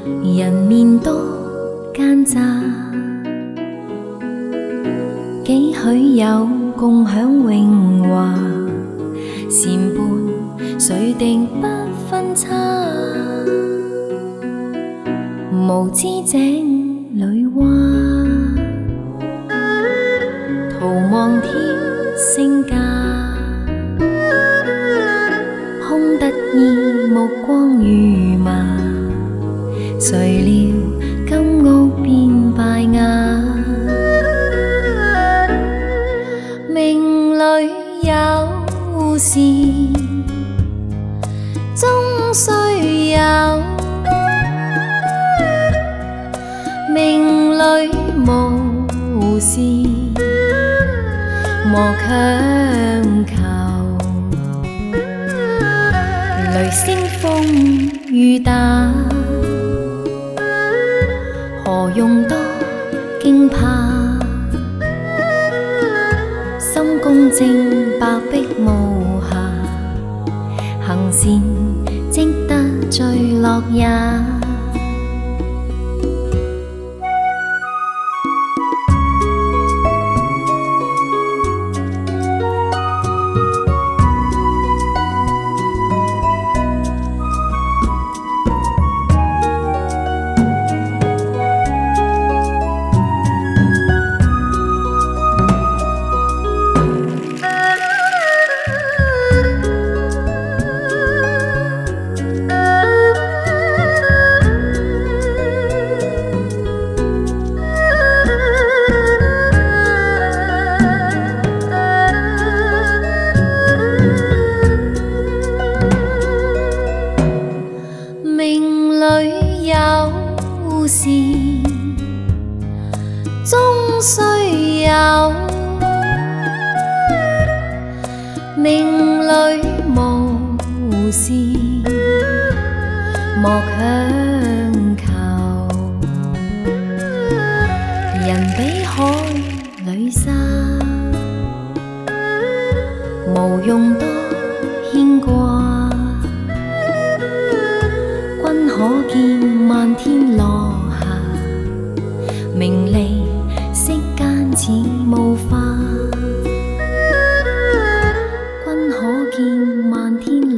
人面多奸诈，几许有共享荣华，善伴谁定不分差。无知井里蛙，徒望天星价，空得意目光如麻。谁料金屋变败瓦，命里有时终须有，命里无时莫强求。雷声风雨打，何用多惊怕？心公正，白璧无瑕，行善积得最乐也。命里有时终须有，命里无时莫强求。人比海里沙，无用多牵挂。君可见漫天落霞，名利息间似雾化。君可见漫天